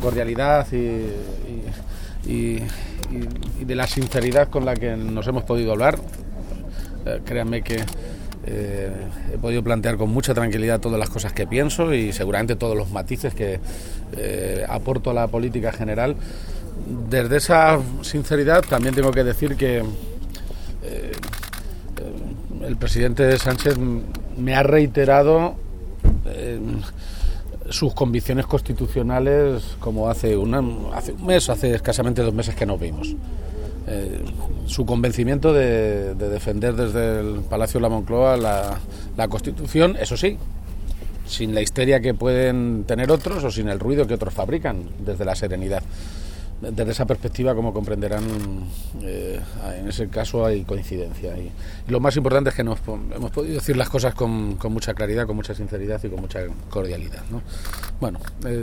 cordialidad y de la sinceridad con la que nos hemos podido hablar. Créanme que he podido plantear con mucha tranquilidad todas las cosas que pienso y seguramente todos los matices que aporto a la política general. Desde esa sinceridad también tengo que decir que el presidente Sánchez me ha reiterado sus convicciones constitucionales como hace un mes, hace escasamente 2 meses que nos vimos. Su convencimiento de defender desde el Palacio de la Moncloa la Constitución, eso sí, sin la histeria que pueden tener otros o sin el ruido que otros fabrican, desde la serenidad. Desde esa perspectiva, como comprenderán, en ese caso hay coincidencia. Y lo más importante es que hemos podido decir las cosas con mucha claridad, con mucha sinceridad y con mucha cordialidad, ¿no? Bueno,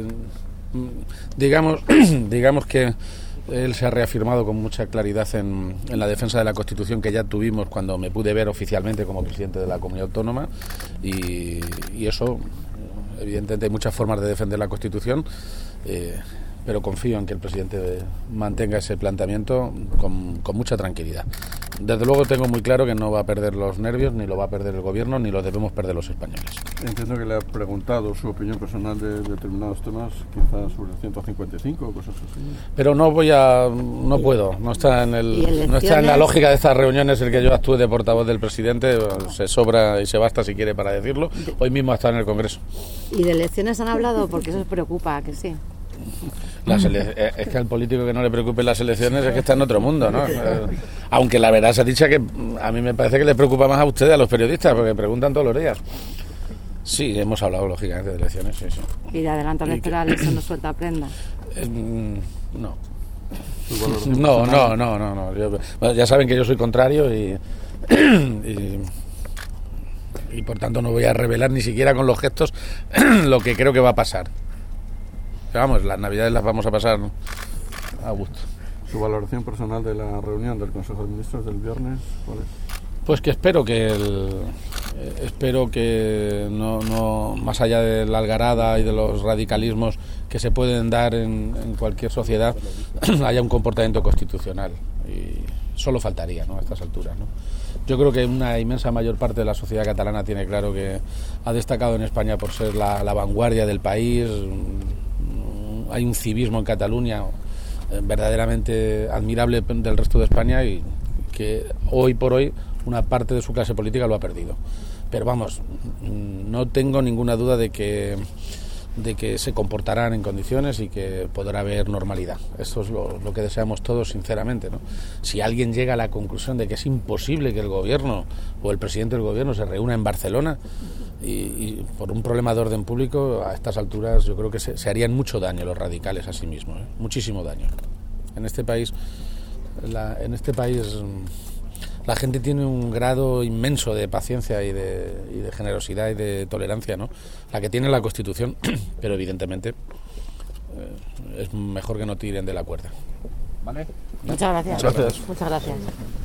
digamos que él se ha reafirmado con mucha claridad en la defensa de la Constitución que ya tuvimos cuando me pude ver oficialmente como presidente de la Comunidad Autónoma y eso, evidentemente hay muchas formas de defender la Constitución, pero confío en que el presidente mantenga ese planteamiento con mucha tranquilidad. Desde luego tengo muy claro que no va a perder los nervios, ni lo va a perder el gobierno, ni los debemos perder los españoles. Entiendo que le ha preguntado su opinión personal de determinados temas, quizás sobre el 155 o cosas así. Pero no puedo, no está en la lógica de estas reuniones el que yo actúe de portavoz del presidente, se sobra y se basta si quiere para decirlo. Hoy mismo está en el Congreso. ¿Y de elecciones han hablado? Porque eso os preocupa, ¿que sí? Es que al político que no le preocupen las elecciones es que está en otro mundo, ¿no? Aunque la verdad se ha dicho que a mí me parece que les preocupa más a ustedes, a los periodistas, porque preguntan todos los días. Sí, hemos hablado lógicamente de elecciones, sí. ¿Y de adelanto electoral eso no suelta prenda? No. No. Ya saben que yo soy contrario y por tanto no voy a revelar ni siquiera con los gestos lo que creo que va a pasar. Pero vamos, las Navidades las vamos a pasar a gusto. ¿Su valoración personal de la reunión del Consejo de Ministros del viernes cuál es? Pues que espero que no más allá de la algarada y de los radicalismos que se pueden dar en cualquier sociedad, haya un comportamiento constitucional. Y solo faltaría, ¿no?, a estas alturas, ¿no? Yo creo que una inmensa mayor parte de la sociedad catalana tiene claro que ha destacado en España por ser la vanguardia del país. Hay un civismo en Cataluña verdaderamente admirable del resto de España y que hoy por hoy una parte de su clase política lo ha perdido. Pero vamos, no tengo ninguna duda de que se comportarán en condiciones y que podrá haber normalidad. Esto es lo que deseamos todos sinceramente, ¿no? Si alguien llega a la conclusión de que es imposible que el gobierno o el presidente del gobierno se reúna en Barcelona y por un problema de orden público, a estas alturas yo creo que se harían mucho daño los radicales a sí mismos, muchísimo daño. En este país la gente tiene un grado inmenso de paciencia y de generosidad y de tolerancia, ¿no?, la que tiene la Constitución, pero evidentemente es mejor que no tiren de la cuerda. ¿Vale? Muchas gracias. Muchas gracias. Muchas gracias.